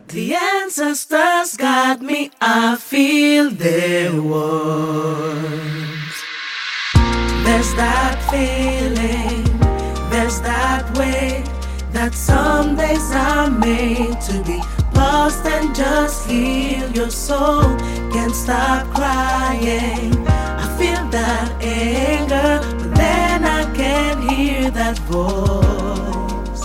The ancestors got me, I feel their warmth. There's that feeling, there's that way, that some days are made to be lost and just heal your soul. Can't stop crying, I feel that anger, but then I can't hear that voice.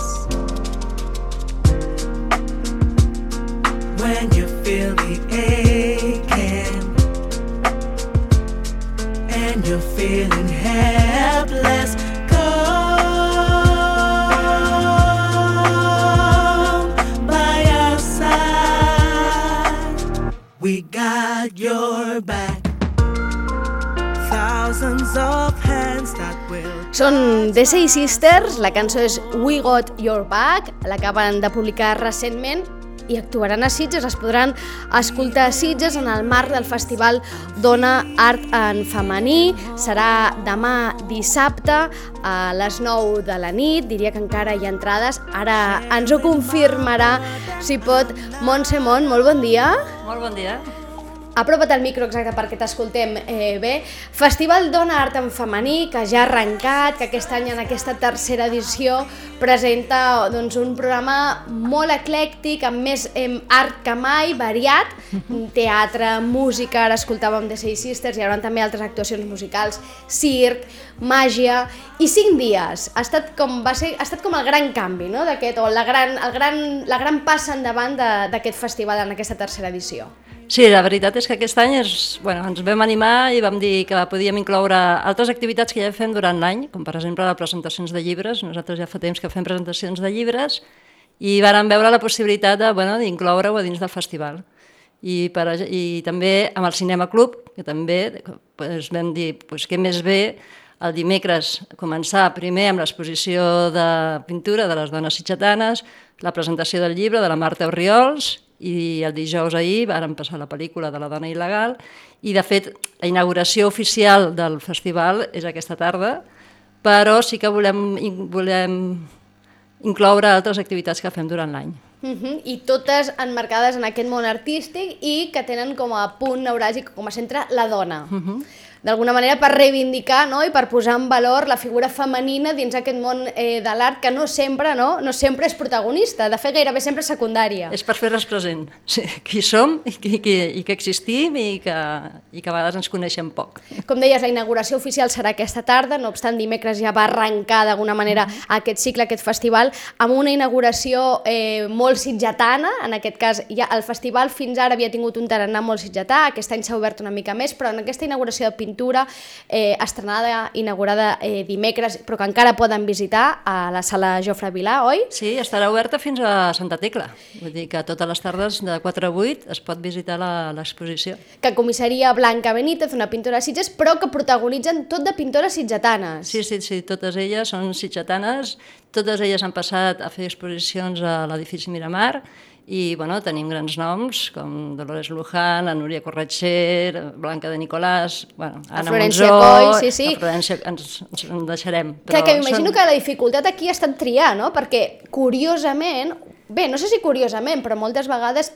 When you feel the aching and you're feeling helpless, we got your back. Thousands of hands that will... Són The Say Sisters, la cançó és We Got Your Back, l'acaben de publicar recentment i actuaran a Sitges, es podran escoltar a Sitges en el marc del Festival Dona Art en Femení. Serà demà dissabte a les 9 de la nit, diria que encara hi ha entrades, ara ens ho confirmarà si pot. Montse Mont, molt bon dia. Molt bon dia. Apropa't al micro exacte perquè t'escoltem bé. Festival Dona Art en Femení, que ja ha arrencat, que aquest any en aquesta tercera edició presenta un programa molt eclèctic, amb més art que mai, variat, teatre, música, ara escoltàvem The Say Sisters, hi haurà també altres actuacions musicals, circ, màgia, i 5 dies. Ha estat com el gran canvi, no? O la gran passa endavant d'aquest festival en aquesta tercera edició. Sí, la veritat és que aquest any ens vam animar i vam dir que podíem incloure altres activitats que ja fem durant l'any, com per exemple les presentacions de llibres. Nosaltres ja fa temps que fem presentacions de llibres i vàrem veure la possibilitat d'incloure-ho a dins del festival. I també amb el Cinema Club, que també vam dir què més bé el dimecres començar primer amb l'exposició de pintura de les dones sitgetanes, la presentació del llibre de la Marta Orriols, i el dijous ahir vàrem passar la pel·lícula de la dona il·legal i de fet la inauguració oficial del festival és aquesta tarda, però sí que volem incloure altres activitats que fem durant l'any. I totes emmarcades en aquest món artístic i que tenen com a punt neuràlgic, com a centre, la dona. D'alguna manera per reivindicar i per posar en valor la figura femenina dins aquest món de l'art que no sempre és protagonista, de fet gairebé sempre és secundària. És per fer-les present, qui som i que existim i que a vegades ens coneixem poc. Com deies, la inauguració oficial serà aquesta tarda, no obstant dimecres ja va arrencar d'alguna manera aquest cicle, aquest festival, amb una inauguració molt sitgetana, en aquest cas el festival fins ara havia tingut un tarannà molt sitgetà, aquest any s'ha obert una mica més, però en aquesta inauguració de pintura estrenada, inaugurada dimecres, però que encara poden visitar a la sala Jofre Vilà, oi? Sí, estarà oberta fins a Santa Tecla, vull dir que totes les tardes de 4 a 8 es pot visitar l'exposició. Que comissaria Blanca Benítez, una pintora de Sitges, però que protagonitzen tot de pintores sitgetanes. Sí, totes elles són sitgetanes, totes elles han passat a fer exposicions a l'edifici Miramar, i tenim grans noms com Dolores Luján, la Núria Corretxer, Blanca de Nicolàs, Anna Florència Monzó, Coll, sí. La Florència ens en deixarem. Que m'imagino que la dificultat aquí ha estat triar, no? Perquè curiosament, no sé si curiosament, però moltes vegades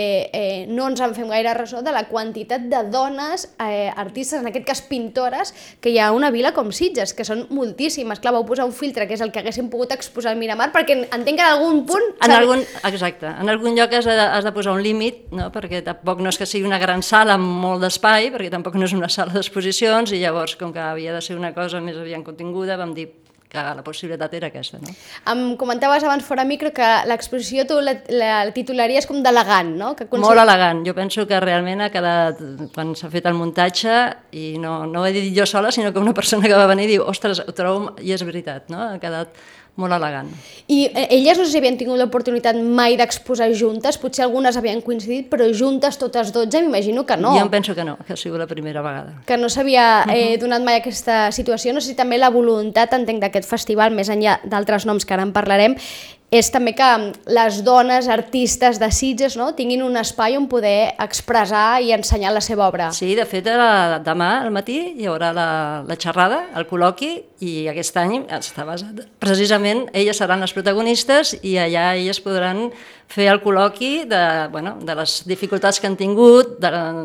no ens en fem gaire ressò de la quantitat de dones artistes, en aquest cas pintores, que hi ha a una vila com Sitges, que són moltíssimes. Clar, vau posar un filtre, que és el que haguéssim pogut exposar al Miramar, perquè entenc que en algun punt... Exacte, en algun lloc has de posar un límit, perquè tampoc no és que sigui una gran sala amb molt d'espai, perquè tampoc no és una sala d'exposicions, i llavors, com que havia de ser una cosa més aviat continguda, vam dir que la possibilitat era aquesta, no? Em comentaves abans fora micro que l'exposició tu la titularies com d'elegant, no? Molt elegant. Jo penso que realment ha quedat, quan s'ha fet el muntatge, i no ho he dit jo sola, sinó que una persona que va venir diu, ostres, ho trobo, i és veritat, no? Ha quedat molt elegant. I elles no sé si havien tingut l'oportunitat mai d'exposar juntes, potser algunes havien coincidit, però juntes totes 12 m'imagino que no. Jo em penso que no, que ha sigut la primera vegada. Que no s'havia donat mai aquesta situació. No sé si també la voluntat, entenc, d'aquest festival, més enllà d'altres noms que ara en parlarem, és també que les dones artistes de Sitges, no?, tinguin un espai on poder expressar i ensenyar la seva obra. Sí, de fet, demà al matí hi haurà la xerrada, el col·loqui, i aquest any està basat. Precisament elles seran les protagonistes i allà elles podran fer el col·loqui de les dificultats que han tingut,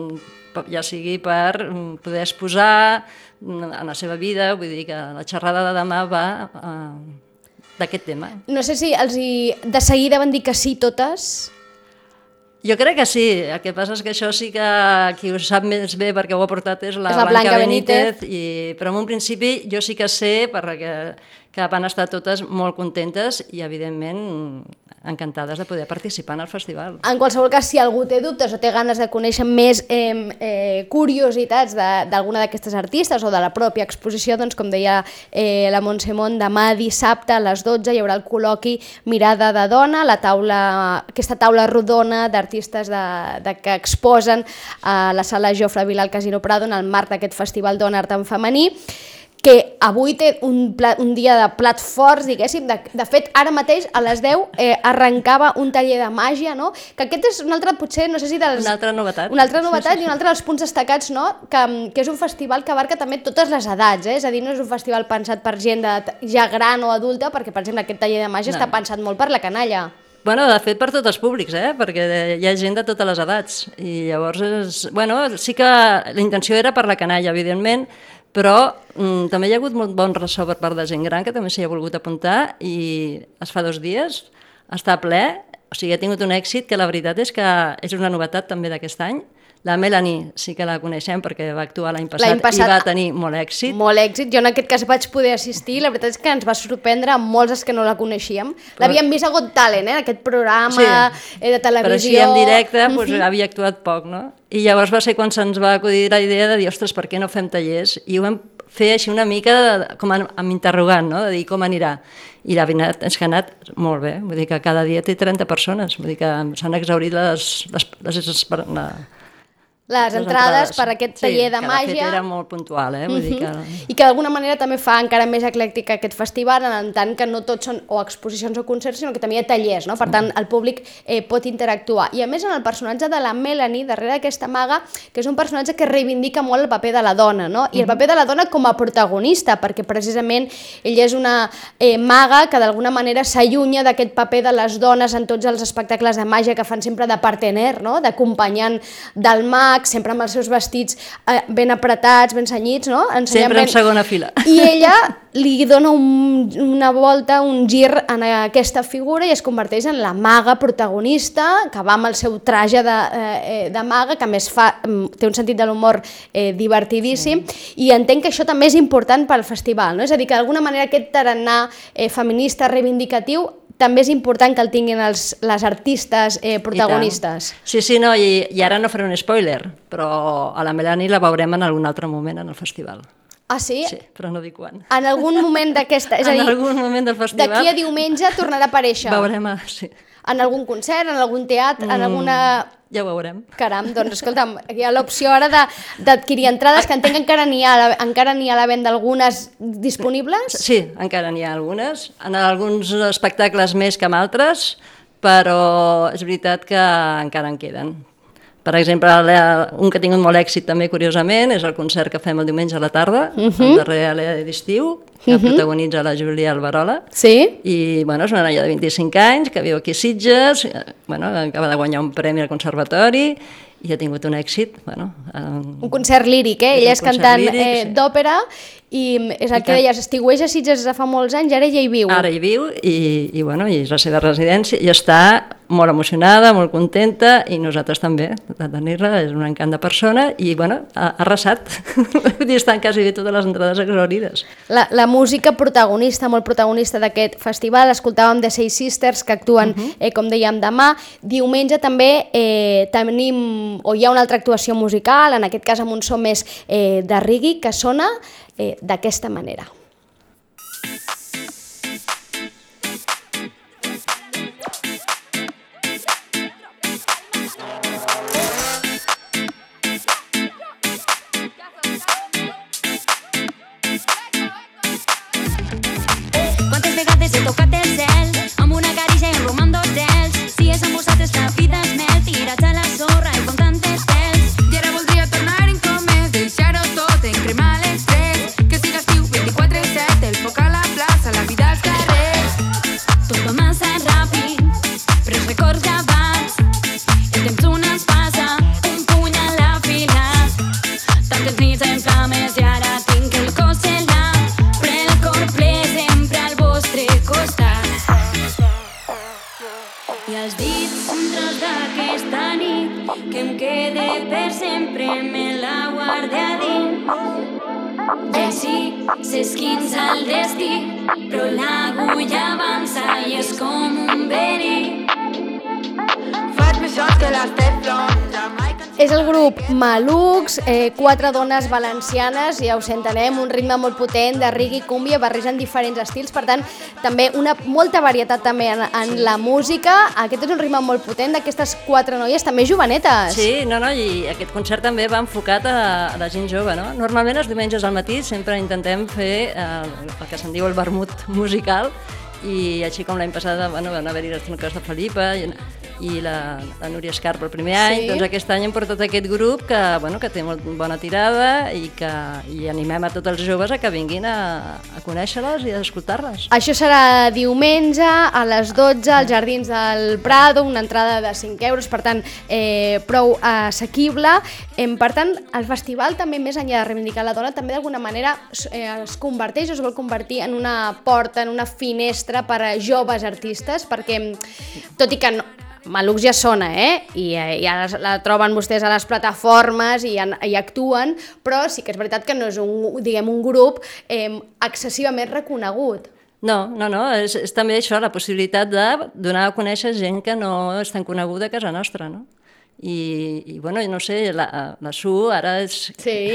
ja sigui per poder exposar en la seva vida, vull dir que la xerrada de demà va d'aquest tema. No sé si de seguida van dir que sí totes. Jo crec que sí, el que passa és que això sí que qui ho sap més bé perquè ho ha portat és la Blanca Benítez, però en un principi jo sí que sé que van estar totes molt contentes i evidentment encantades de poder participar en el festival. En qualsevol cas, si algú té dubtes o té ganes de conèixer més curiositats d'alguna d'aquestes artistes o de la pròpia exposició, doncs com deia la Montse Mont, demà dissabte a les 12 hi haurà el col·loqui Mirada de dona, aquesta taula rodona d'artistes que exposen a la sala Jofre Vila al Casino Prado en el marc d'aquest festival Dona Art en Femení, que avui té un dia de plat forts, diguéssim. De fet, ara mateix, a les 10, arrencava un taller de màgia, no? Que aquest és un altre, potser, no sé si dels... Una altra novetat. Una altra novetat i un altre dels punts destacats, no? Que és un festival que abarca també totes les edats, és a dir, no és un festival pensat per gent ja gran o adulta, perquè, per exemple, aquest taller de màgia està pensat molt per la canalla. Bueno, de fet, per tots els públics, perquè hi ha gent de totes les edats. I llavors, sí que la intenció era per la canalla, evidentment, però també hi ha hagut molt bon ressò per part de gent gran que també s'hi ha volgut apuntar i es fa 2 dies, està ple, o sigui, ha tingut un èxit que la veritat és que és una novetat també d'aquest any. La Melanie sí que la coneixem perquè va actuar l'any passat i va tenir molt èxit. Molt èxit. Jo en aquest cas vaig poder assistir, la veritat és que ens va sorprendre a molts els que no la coneixíem. L'havíem vist a Got Talent, aquest programa de televisió. Però així en directe havia actuat poc, no? I llavors va ser quan se'ns va acudir la idea de dir, ostres, per què no fem tallers? I ho vam fer així una mica com amb interrogant, no? De dir com anirà. I la veritat és que ha anat molt bé, vull dir que cada dia té 30 persones, vull dir que s'han exhaurit les entrades per aquest taller de màgia. Sí, que de fet era molt puntual, vull dir que... I que d'alguna manera també fa encara més eclèctic aquest festival, en tant que no tots són o exposicions o concerts, sinó que també hi ha tallers, no? Per tant, el públic pot interactuar. I a més, en el personatge de la Melanie, darrere d'aquesta maga, que és un personatge que reivindica molt el paper de la dona, no? I el paper de la dona com a protagonista, perquè precisament ella és una maga que d'alguna manera s'allunya d'aquest paper de les dones en tots els espectacles de màgia que fan sempre de partener, no? D'acompanyant del mag, sempre amb els seus vestits ben apretats, ben cenyits, no? Sempre en segona fila. I ella li dona una volta, un gir en aquesta figura i es converteix en la maga protagonista, que va amb el seu traje de maga, que a més té un sentit de l'humor divertidíssim, i entenc que això també és important pel festival, no? És a dir, que d'alguna manera aquest tarannà feminista reivindicatiu també és important que el tinguin les artistes protagonistes. Sí, no, i ara no faré un spoiler, però a la Melanie la veurem en algun altre moment en el festival. Ah, sí? Sí, però no dic quan. En algun moment d'aquesta... En algun moment del festival... D'aquí a diumenge tornarà a aparèixer. Veurem, sí. En algun concert, en algun teatre, en alguna... Ja ho veurem. Caram, doncs escolta'm, hi ha l'opció ara d'adquirir entrades, que entenc que encara n'hi ha a la venda algunes disponibles? Sí, encara n'hi ha algunes, en alguns espectacles més que en altres, però és veritat que encara en queden. Per exemple, un que ha tingut molt èxit també, curiosament, és el concert que fem el diumenge a la tarda, el darrer alè d'estiu, que protagonitza la Júlia Alberola. Sí. I, és una noia de 25 anys que viu aquí a Sitges, acaba de guanyar un premi al conservatori i ha tingut un èxit. Un concert líric, ella és cantant d'òpera i és el que deies, estiueja a Sitges fa molts anys, ara ja hi viu. Ara hi viu i és la seva residència i està molt emocionada, molt contenta i nosaltres també de tenir-la, és un encant de persona i ha arrasat, estan quasi bé totes les entrades exaurides. La música protagonista, molt protagonista d'aquest festival, escoltàvem The Seis Sisters que actuen, com dèiem, demà. Diumenge també tenim, o hi ha una altra actuació musical, en aquest cas amb un so més de reggae, que sona d'aquesta manera. Quantes vegades he tocat el cel amb una carícia que em quede per sempre, me la guarde a dins. I així s'esquinça el destí, però l'agulla avança i és com un verí. Faig més jocs que les Teflon, És el grup Malux, 4 dones valencianes, ja us entenem, un ritme molt potent de reggae i cúmbia, barregen diferents estils, per tant, també molta varietat també en la música. Aquest és un ritme molt potent d'aquestes 4 noies, també jovenetes. Sí, i aquest concert també va enfocat a la gent jove, no? Normalment els diumenges al matí sempre intentem fer el que se'n diu el vermut musical, i així com l'any passat van haver-hi les Tronques de Felipa i la Núria Escarpa el primer any, doncs aquest any hem portat aquest grup que té molt bona tirada i animem a tots els joves a que vinguin a conèixer-les i a escoltar-les. Això serà diumenge a les 12 als Jardins del Prado, una entrada de 5 euros, per tant, prou assequible. Per tant, el festival també, més enllà de reivindicar la dona, també d'alguna manera es converteix o es vol convertir en una porta, en una finestra per a joves artistes, perquè, tot i que Malux ja sona, i ja la troben vostès a les plataformes i actuen, però sí que és veritat que no és un grup excessivament reconegut. No, és també això, la possibilitat de donar a conèixer gent que no és tan coneguda a casa nostra, no? I no sé, la Su ara és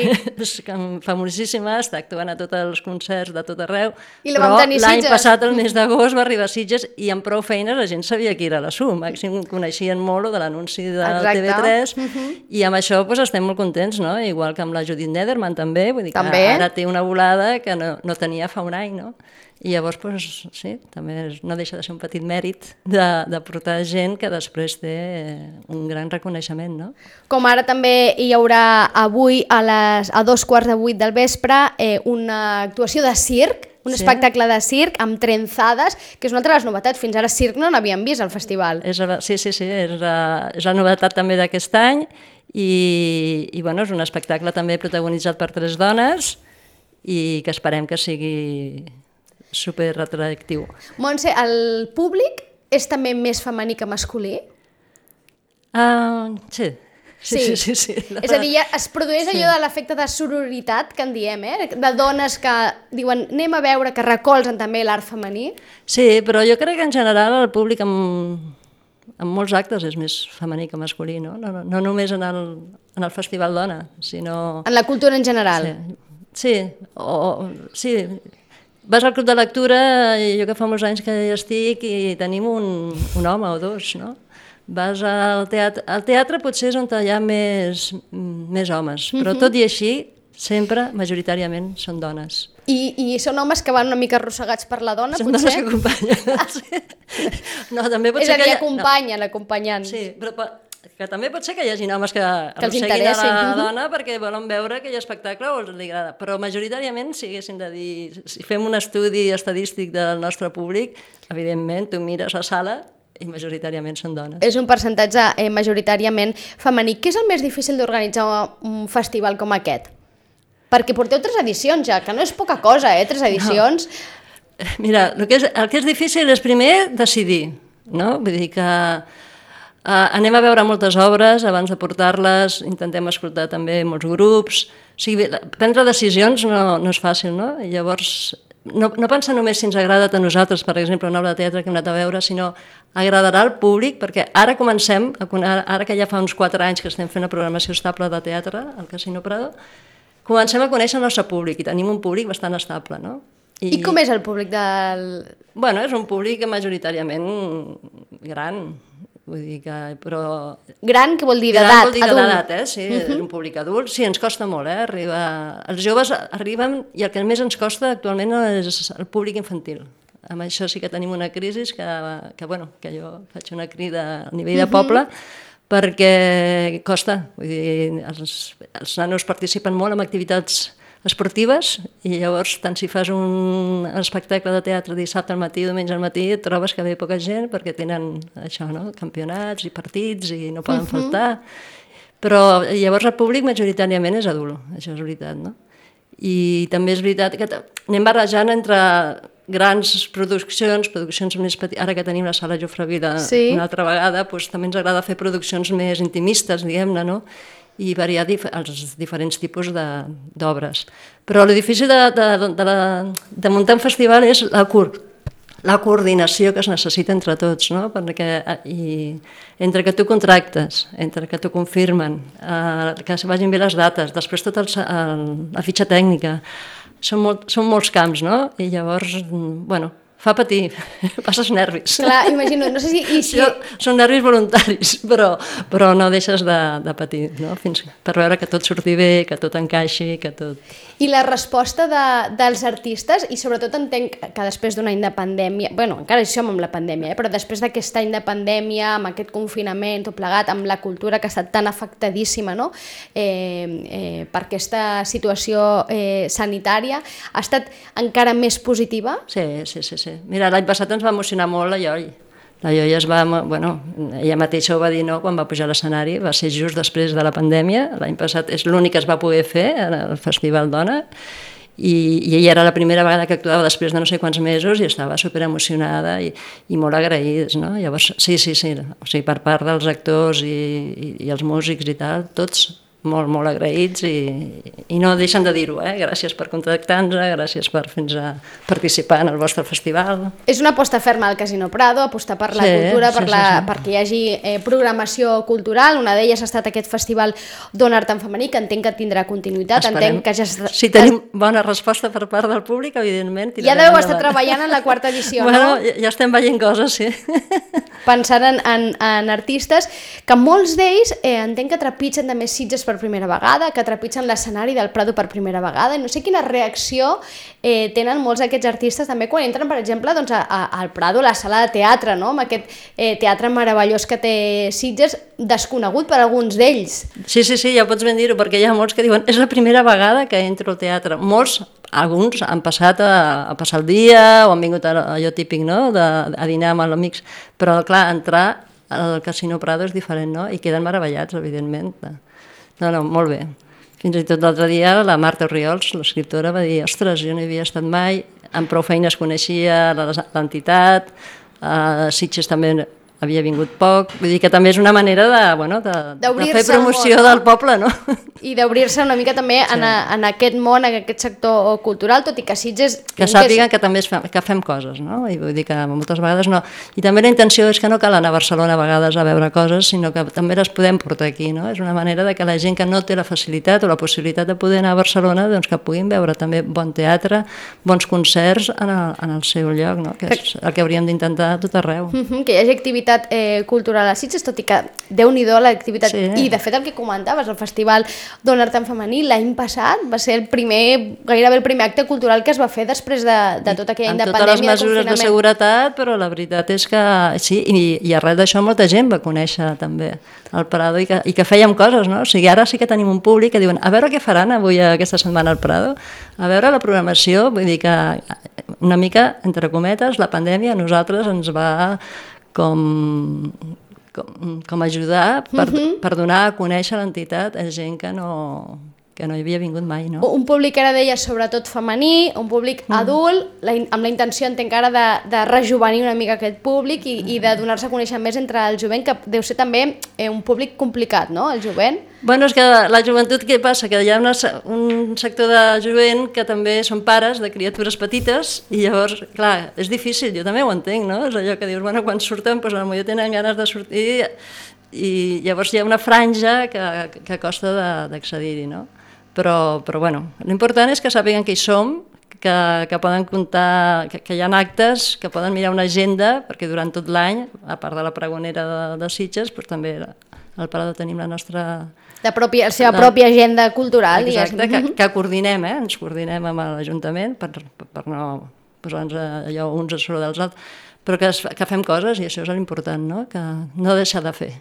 famosíssima, està actuant a tots els concerts de tot arreu, però l'any passat, el mes d'agost, va arribar a Sitges i amb prou feines la gent sabia qui era la Su, màxim coneixien molt de l'anunci de TV3, i amb això estem molt contents, no? Igual que amb la Judith Nederman també, vull dir que ara té una volada que no tenia fa un any, no? I llavors, sí, també no deixa de ser un petit mèrit de portar gent que després té un gran reconeixement, no? Com ara també hi haurà avui a 7:15 del vespre una actuació de circ, un espectacle de circ amb trenzades, que és una altra de les novetats. Fins ara circ no n'havíem vist al festival. Sí, és la novetat també d'aquest any i és un espectacle també protagonitzat per 3 dones i que esperem que sigui super atractiu. Montse, el públic és també més femení que masculí? Sí. És a dir, es produeix allò de l'efecte de sororitat que en diem, de dones que diuen anem a veure, que recolzen també l'art femení? Sí, però jo crec que en general el públic en molts actes és més femení que masculí, no? No només en el Festival Dona, sinó... En la cultura en general? Sí. Vas al club de lectura, i jo que fa molts anys que hi estic, i tenim un home o 2, no? Vas al teatre. Al teatre potser és on hi ha més homes, però tot i així, sempre, majoritàriament, són dones. I són homes que van una mica arrossegats per la dona, potser? Són dones que acompanyen. No, també pot ser és a dir, acompanyen, l'acompanyant. Sí, però que també pot ser que hi hagi homes que arrosseguin a la dona perquè volen veure aquell espectacle o els agrada, però majoritàriament, si haguéssim de dir, si fem un estudi estadístic del nostre públic, evidentment tu mires la sala i majoritàriament són dones. És un percentatge majoritàriament femení. Què és el més difícil d'organitzar un festival com aquest? Perquè porteu 3 edicions ja, que no és poca cosa, 3 edicions. No. Mira, el que és difícil és primer decidir, no? Vull dir que anem a veure moltes obres abans de portar-les, intentem escoltar també molts grups, o sigui, prendre decisions no és fàcil, no? I llavors, no pensar només si ens agrada a nosaltres, per exemple, una obra de teatre que hem anat a veure, sinó agradarà al públic, perquè ara comencem, ara que ja fa uns 4 anys que estem fent una programació estable de teatre al Casino Prado, comencem a conèixer el nostre públic i tenim un públic bastant estable, no? I com és el públic del...? Bueno, és un públic majoritàriament gran, vull dir que, però... Gran, què vol dir d'edat? Gran vol dir d'edat, sí, és un públic adult. Sí, ens costa molt, arribar... Els joves arriben i el que més ens costa actualment és el públic infantil. Amb això sí que tenim una crisi que jo faig una crida a nivell de poble, perquè costa. Vull dir, els nanos participen molt en activitats esportives i llavors tant si fas un espectacle de teatre dissabte al matí, diumenge al matí, et trobes que ve poca gent perquè tenen això, no? Campionats i partits i no poden faltar. Però llavors el públic majoritàriament és adult, això és veritat, no? I també és veritat que anem barrejant entre grans produccions més petites, ara que tenim la sala Jofre Vila una altra vegada, doncs també ens agrada fer produccions més intimistes, diguem-ne, no? I variar els diferents tipus d'obres. Però el difícil de muntar un festival és la coordinació que es necessita entre tots, no? Perquè entre que tu contractes, entre que t'ho confirmen, que se vagin bé les dates, després tota la fitxa tècnica, són molts camps, no? I llavors, bueno, fa patir, passes nervis. Clar, imagino, no sé si... Són nervis voluntaris, però no deixes de patir, no? Per veure que tot surti bé, que tot encaixi, que tot... I la resposta dels artistes, i sobretot entenc que després d'un any de pandèmia, bueno, encara hi som amb la pandèmia, però després d'aquest any de pandèmia, amb aquest confinament, tot plegat, amb la cultura que ha estat tan afectadíssima, no? Per aquesta situació sanitària, ha estat encara més positiva? Sí. Mira, l'any passat ens va emocionar molt la Ioi. La Ioi ella mateixa ho va dir, no, quan va pujar a l'escenari, va ser just després de la pandèmia, l'any passat és l'únic que es va poder fer al Festival Dona, i ella era la primera vegada que actuava després de no sé quants mesos i estava superemocionada i molt agraïdes, no? Llavors, sí, o sigui, per part dels actors i els músics i tal, tots molt agraïts i no deixen de dir-ho, gràcies per contactar-nos, gràcies per fins a participar en el vostre festival. És una aposta ferma al Casino Prado, apostar per la cultura, perquè hi hagi programació cultural, una d'elles ha estat aquest festival Dona Art en Femení, que entenc que tindrà continuïtat. Entenc que si tenim bona resposta per part del públic, evidentment... Ja deveu estar treballant en la quarta edició, no? Ja estem veient coses, sí. Pensant en artistes, que molts d'ells entenc que trepitgen també Sitges per primera vegada, que trepitgen l'escenari del Prado per primera vegada, i no sé quina reacció tenen molts d'aquests artistes també quan entren, per exemple, doncs, al Prado, la sala de teatre, no? Amb aquest teatre meravellós que té Sitges, desconegut per alguns d'ells. Sí, ja pots ben dir-ho, perquè hi ha molts que diuen és la primera vegada que entro al teatre. Alguns han passat a passar el dia o han vingut allò típic, no?, a dinar amb els amics, però clar, entrar al Casino Prado és diferent, no?, i queden meravellats, evidentment. No, molt bé. Fins i tot l'altre dia la Marta Orriols, l'escriptora, va dir ostres, jo no hi havia estat mai, amb prou feines coneixia l'entitat, Sitges també havia vingut poc, vull dir que també és una manera de fer promoció del poble, no? I d'obrir-se una mica també en aquest món, en aquest sector cultural, tot i que Sitges... Que sàpiguen que també fem coses, no? I vull dir que moltes vegades no... I també la intenció és que no cal anar a Barcelona a vegades a veure coses, sinó que també les podem portar aquí, no? És una manera de que la gent que no té la facilitat o la possibilitat de poder anar a Barcelona, doncs que puguin veure també bon teatre, bons concerts en el seu lloc, no? Que és el que hauríem d'intentar a tot arreu. Que hi hagi activitat cultural a Sitges, tot i que Déu-n'hi-do l'activitat. I de fet el que comentaves, el Festival Dona Art en Femení l'any passat va ser gairebé el primer acte cultural que es va fer després de tot aquell any de pandèmia, de confinament. Amb totes les mesures de seguretat, però la veritat és que sí, i arrel d'això molta gent va conèixer també el Prado i que fèiem coses, no? O sigui, ara sí que tenim un públic que diuen a veure què faran avui aquesta setmana al Prado, a veure la programació, vull dir que una mica, entre cometes, la pandèmia a nosaltres ens va com ajudar per donar a conèixer l'entitat a gent que no hi havia vingut mai, no? Un públic, ara deies, sobretot femení, un públic adult, amb la intenció, entenc ara, de rejovenir una mica aquest públic i de donar-se a conèixer més entre el jovent, que deu ser també un públic complicat, no?, el jovent. Bueno, és que la joventut, què passa? Que hi ha un sector de jovent que també són pares de criatures petites i llavors, clar, és difícil, jo també ho entenc, no? És allò que dius, bueno, quan surten, doncs potser tenen ganes de sortir i llavors hi ha una franja que costa d'accedir-hi, no? Però bueno, l'important és que sàpiguen que hi som, que poden comptar, que hi ha actes, que poden mirar una agenda, perquè durant tot l'any, a part de la pregonera de Sitges, doncs també al Prado tenim la nostra... La seva pròpia agenda cultural. Exacte, que coordinem, ens coordinem amb l'Ajuntament per no posar-nos allò uns a sobre dels altres, però que fem coses i això és l'important, no? Que no deixar de fer.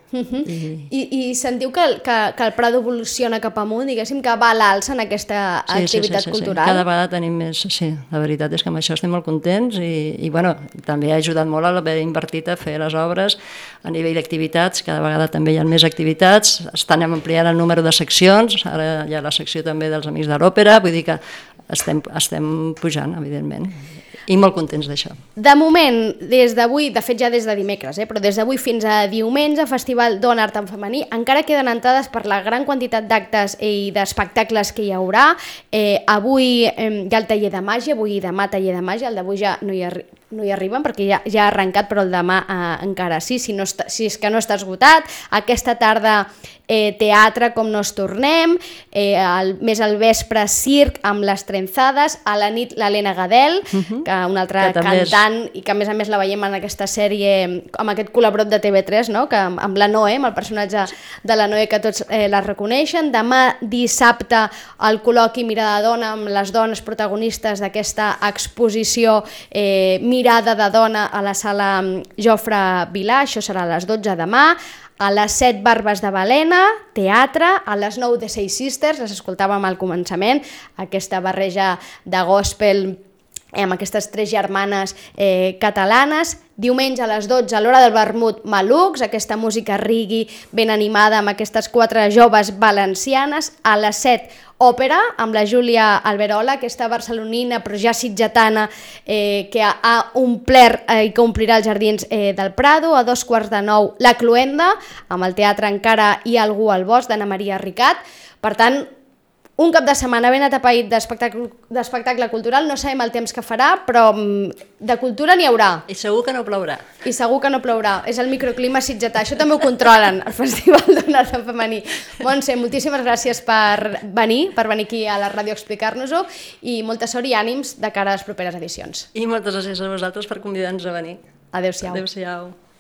I sentiu que el Prado evoluciona cap amunt, diguéssim, que va a l'alça en aquesta activitat cultural? Cada vegada tenim més, sí, la veritat és que amb això estem molt contents i bueno, també ha ajudat molt a haver invertit a fer les obres a nivell d'activitats, cada vegada també hi ha més activitats, estan ampliant el número de seccions, ara hi ha la secció també dels Amics de l'Òpera, vull dir que estem pujant, evidentment. I molt contents d'això. De moment, des d'avui, de fet ja des de dimecres, però des d'avui fins a diumenge, Festival Dona Art en Femení, encara queden entrades per la gran quantitat d'actes i d'espectacles que hi haurà. Avui hi ha el taller de màgia, avui i demà taller de màgia, el d'avui ja no hi arriben perquè ja ha arrencat, però el demà encara sí, si és que no està esgotat. Aquesta tarda teatre com no es tornem, més al vespre circ amb les trenzades, a la nit l'Helena Gadel, que una altra cantant i que a més la veiem en aquesta sèrie amb aquest col·laborat de TV3, no? Que amb la Noé, amb el personatge de la Noé que tots la reconeixen. Demà dissabte el col·loqui Mirada de Dona amb les dones protagonistes d'aquesta exposició Mirada de Dona a la sala Jofre Vilà, això serà a les 12 demà. A les 7 Barbes de Balena, teatre, a les 9 The Seis Sisters, les escoltàvem al començament, aquesta barreja de gospel amb aquestes 3 germanes catalanes. Diumenge a les 12 a l'hora del vermut Malux, aquesta música reggae ben animada amb aquestes 4 joves valencianes. A les 7 òpera amb la Júlia Alberola, aquesta barcelonina però ja sitgetana que ha omplert i que omplirà els jardins del Prado. A 2:15 La Cluenda, amb el teatre Encara hi ha algú al bosc d'Anna Maria Ricart. Per tant, un cap de setmana ben atapeït d'espectacle cultural, no sabem el temps que farà, però de cultura n'hi haurà. I segur que no plourà. I segur que no plourà, és el microclima sitgetà, això també ho controlen, el Festival Dona Art en Femení. Montse, moltíssimes gràcies per venir aquí a la ràdio a explicar-nos-ho i molta sort i ànims de cara a les properes edicions. I moltes gràcies a vosaltres per convidar-nos a venir. Adéu-siau. Adéu-siau.